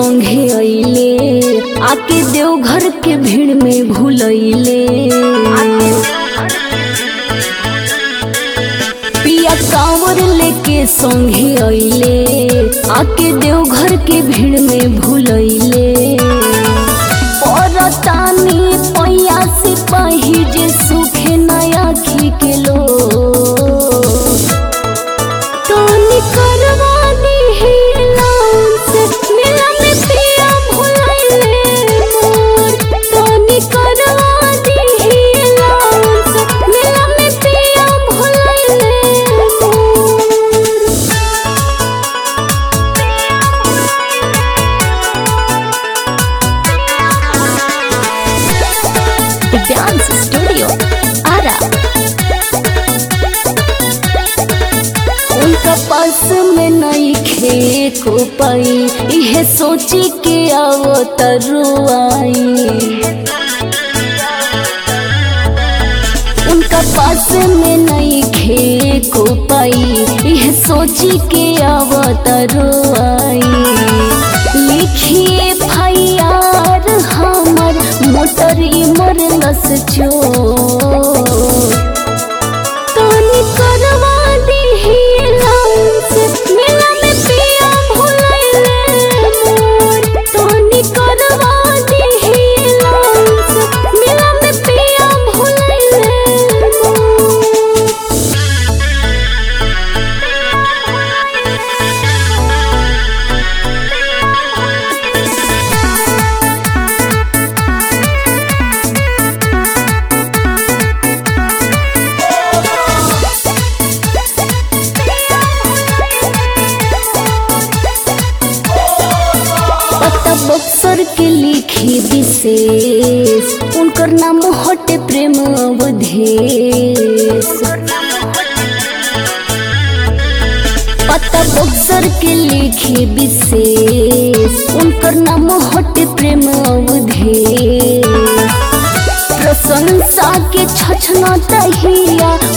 संगे अइले, आके देवघर के भीड़ में भूलैले। पिया कांवर लेके संगे अइले, आके देवघर के भीड़ में भूलैले। परतानी पैया से पाही जे सुखे नया खी के लो टोनी करवा दी है लाउंस मेला में पिया भुलाइले मोर। टोनी करवा दी है लाउंस मेला में पिया भुलाइले मोर। Dance studio Arrah. उनका पास में नहीं खे को पाई, यह सोची के आओ तरुआई। उनका पास में नहीं खे को पाई, यह सोची के आओ तरुआई। लिखिए फैयार हमर मोटर मरलस चोर। टोनी करवा दी है लाउंस मेला में पिया भुलाइले मोर। टोनी करवा दी है लाउंस मेला में पिया भुलाइले पता बक्सर के लिखी विशेष, उनकर नाम हटे प्रेम अवधेश। पता बक्सर के लिखी विशेष, उनकर नाम हटे प्रेम अवधेश। प्रशंसा के छछना तहिया